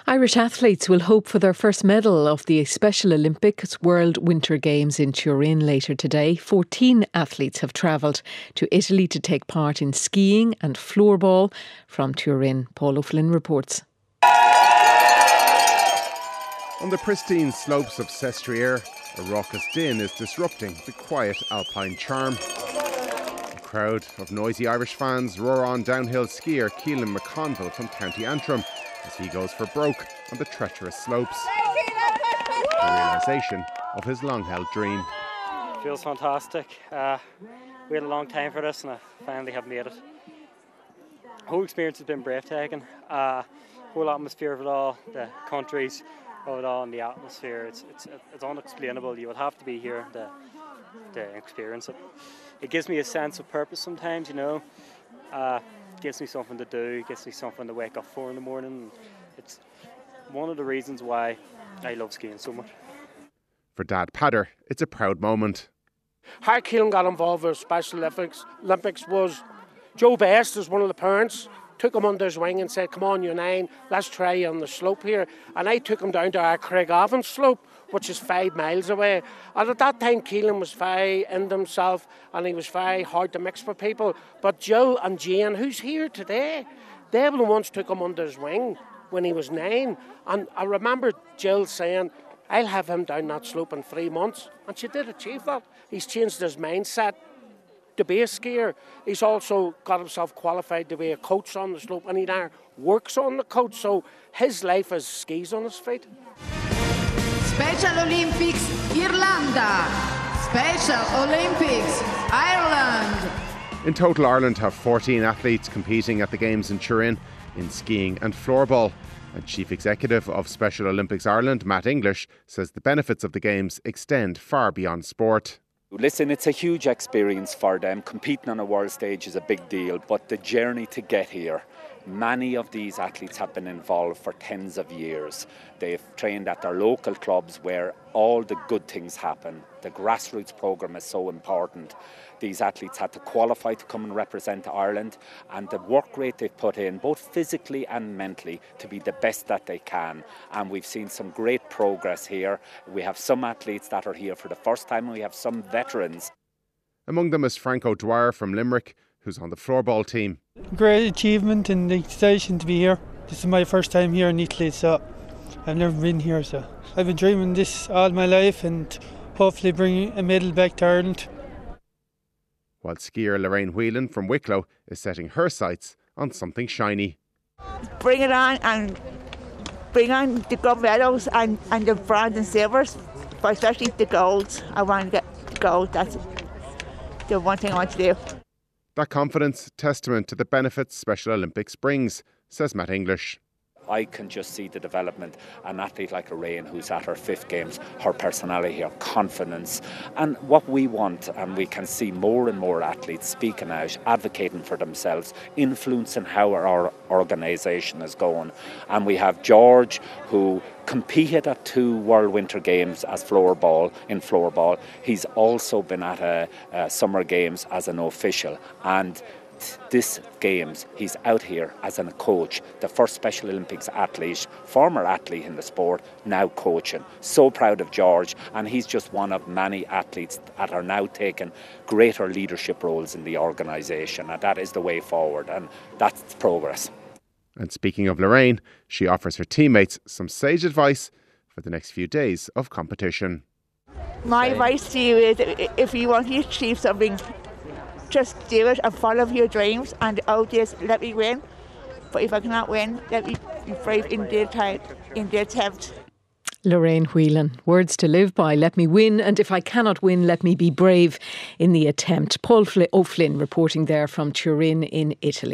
Irish athletes will hope for their first medal of the Special Olympics World Winter Games in Turin later today. 14 athletes have travelled to Italy to take part in skiing and floorball. From Turin, Paul O'Flynn reports. On the pristine slopes of Sestriere, a raucous din is disrupting the quiet alpine charm. A crowd of noisy Irish fans roar on downhill skier Keelan McConville from County Antrim as he goes for broke on the treacherous slopes. The realisation of his long-held dream. Feels fantastic. We had a long time for this and I finally have made it. The whole experience has been breathtaking. Whole atmosphere of it all, the countries of it all and the atmosphere, it's unexplainable. You would have to be here to experience it. It gives me a sense of purpose sometimes, you know. Gives me something to do, gives me something to wake up for in the morning. It's one of the reasons why I love skiing so much. For Dad Patter, it's a proud moment. How Keelan got involved with Special Olympics was Joe Best is one of the parents, took him under his wing and said, come on, you're 9, let's try you on the slope here. And I took him down to our Craigavon slope, which is 5 miles away. And at that time, Keelan was very into himself and he was very hard to mix with people. But Jill and Jane, who's here today, they were the ones who took him under his wing when he was 9. And I remember Jill saying, I'll have him down that slope in 3 months. And she did achieve that. He's changed his mindset to be a skier. He's also got himself qualified to be a coach on the slope, and he now works on the coach, so his life is skis on his feet. Special Olympics Irlanda, Special Olympics Ireland. In total, Ireland have 14 athletes competing at the Games in Turin in skiing and floorball. And Chief Executive of Special Olympics Ireland, Matt English, says the benefits of the Games extend far beyond sport. Listen, it's a huge experience for them. Competing on a world stage is a big deal, but the journey to get here, many of these athletes have been involved for tens of years. They've trained at their local clubs where all the good things happen. The grassroots programme is so important. These athletes had to qualify to come and represent Ireland, and the work rate they've put in, both physically and mentally, to be the best that they can. And we've seen some great progress here. We have some athletes that are here for the first time, and we have some veterans. Among them is Frank O'Dwyer from Limerick, who's on the floorball team. Great achievement and excitation to be here. This is my first time here in Italy, so I've never been here. So I've been dreaming this all my life and hopefully bring a medal back to Ireland. While skier Lorraine Whelan from Wicklow is setting her sights on something shiny. Bring it on and bring on the gold medals and the bronze and silvers, but especially the golds. I want to get the gold. That's the one thing I want to do. That confidence, testament to the benefits Special Olympics brings, says Matt English. I can just see the development. An athlete like Lorraine, who's at her 5th Games, her personality, her confidence, and what we want, and we can see more and more athletes speaking out, advocating for themselves, influencing how our organisation is going. And we have George, who competed at 2 World Winter Games as in floorball. He's also been at Summer Games as an official, and this Games, he's out here as a coach, the first Special Olympics athlete, former athlete in the sport, now coaching. So proud of George, and he's just one of many athletes that are now taking greater leadership roles in the organisation, and that is the way forward, and that's progress. And speaking of Lorraine, she offers her teammates some sage advice for the next few days of competition. My advice to you is, if you want to achieve something, just do it and follow your dreams, and just let me win. But if I cannot win, let me be brave in the attempt. Lorraine Whelan, words to live by. Let me win, and if I cannot win, let me be brave in the attempt. Paul O'Flynn reporting there from Turin in Italy.